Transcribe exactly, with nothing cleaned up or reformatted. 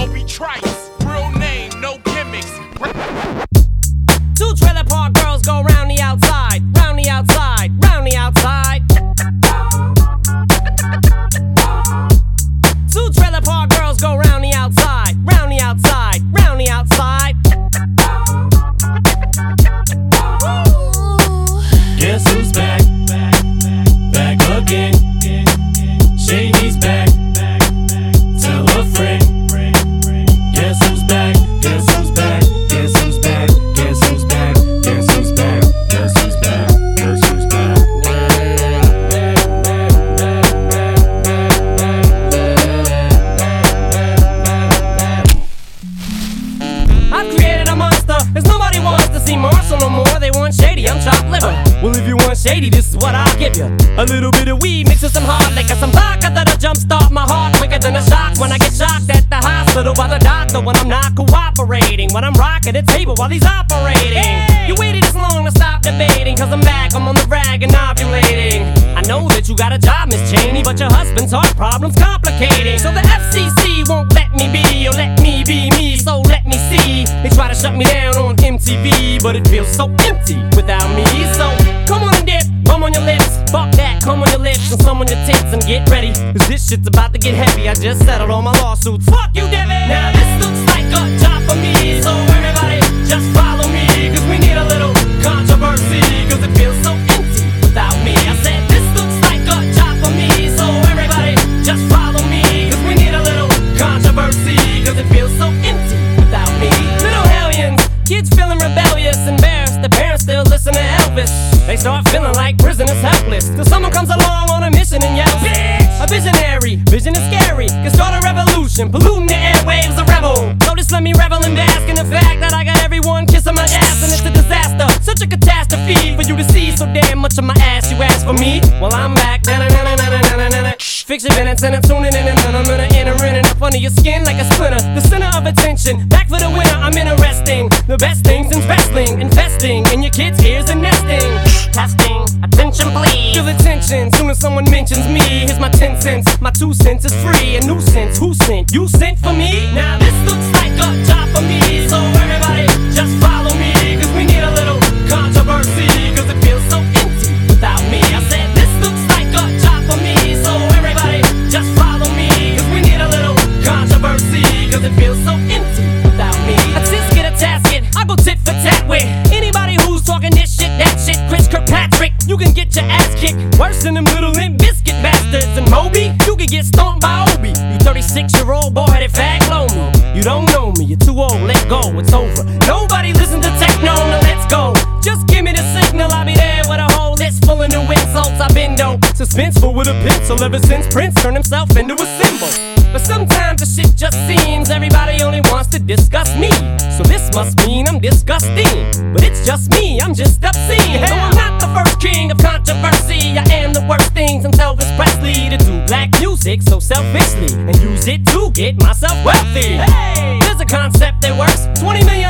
Obi Trice, real name, no gimmicks. Two trailer park girls go round the outside, round the outside, round the outside. Two trailer park girls go round the outside, round the outside, round the outside. Guess who's back? Back again. Shady's back. Tell a friend. Guess who's back? Guess who's back? Guess who's back? Guess who's back? Guess who's back? Guess who's back? Guess who's back? I've created a monster, cause nobody wants to see Marshall no more. They want Shady, I'm chopped liver. Well, if you want Shady, this is what I'll give you. A little bit of weed mixed with some hard liquor, some vodka that'll jumpstart my heart quicker than a shock when I get shocked at the hospital by the doctor when I'm not cooperating, when I'm rocking the table while he's operating. Hey! You waited this long to stop debating, cause I'm back, I'm on the rag and ovulating. I know that you got a job, Miss Cheney, but your husband's heart problem's complicating. So the F C C won't let me be, or let me be me, so let me see. They try to shut me down on M T V, but it feels so empty without me. So come on and dip, bum on your lips. Fuck that, come on your lips and some on your tits and get ready, cause this shit's about to get heavy. I just settled all my lawsuits. Fuck you, Devin. Now this looks like a job for me, so everybody just follow me, cause we need a little controversy, cause it feels so empty without me. I said this looks like a job for me, so everybody just follow me, cause we need a little controversy, cause it feels so empty without me. Little hellions, kids feeling rebellious, embarrassed, the parents still listen to Elvis. They start feeling like prisoners helpless, till someone comes along on a mission and yells, bitch! A visionary, vision is scary, can start a revolution, polluting the airwaves, a rebel. So just let me revel and bask in the fact that I got everyone kissing my ass, and it's a disaster, such a catastrophe for you to see so damn much of my ass. You ask for me? Well, I'm back. Fix your minutes and I'm tuning in, and then I'm gonna enter in and up under your skin like a splinter. The center of attention, back for the winner, I'm interesting. The best things in wrestling, investing in your kids' ears and nesting. Testing, attention please. Feel the tension, soon as someone mentions me. Here's my ten cents, my two cents is free. A nuisance, who sent? You sent for me? Now this looks like a job for me, so everybody just follow me, cause we need a little controversy, cause it feels so empty without me. I said this looks like a job for me, so everybody just follow me, cause we need a little controversy, cause it feels so empty without me. A tisket, a tasket, I go tit for tat with anybody who's talking this shit, that shit. Chris Kirkpatrick, you can get your ass kicked worse than them little Limp Biscuit bastards. And Moby, you can get stomped by Obi. You thirty-six year old boy headed fag blow me. You don't know me, you're too old, let go, it's over. Nobody listen to techno, now let's go. Just give me the signal, I'll be there with a whole list full of new insults. I've been dope, suspenseful with a pencil ever since Prince turned himself into a symbol. But sometimes the shit just seems everybody only wants to discuss me. So this must mean I'm disgusting, but it's just me, I'm just obscene. No, I'm not the first king of controversy. I am the worst thing since Elvis Presley to do black music so selfishly and use it to get myself wealthy. Hey, there's a concept that works. twenty million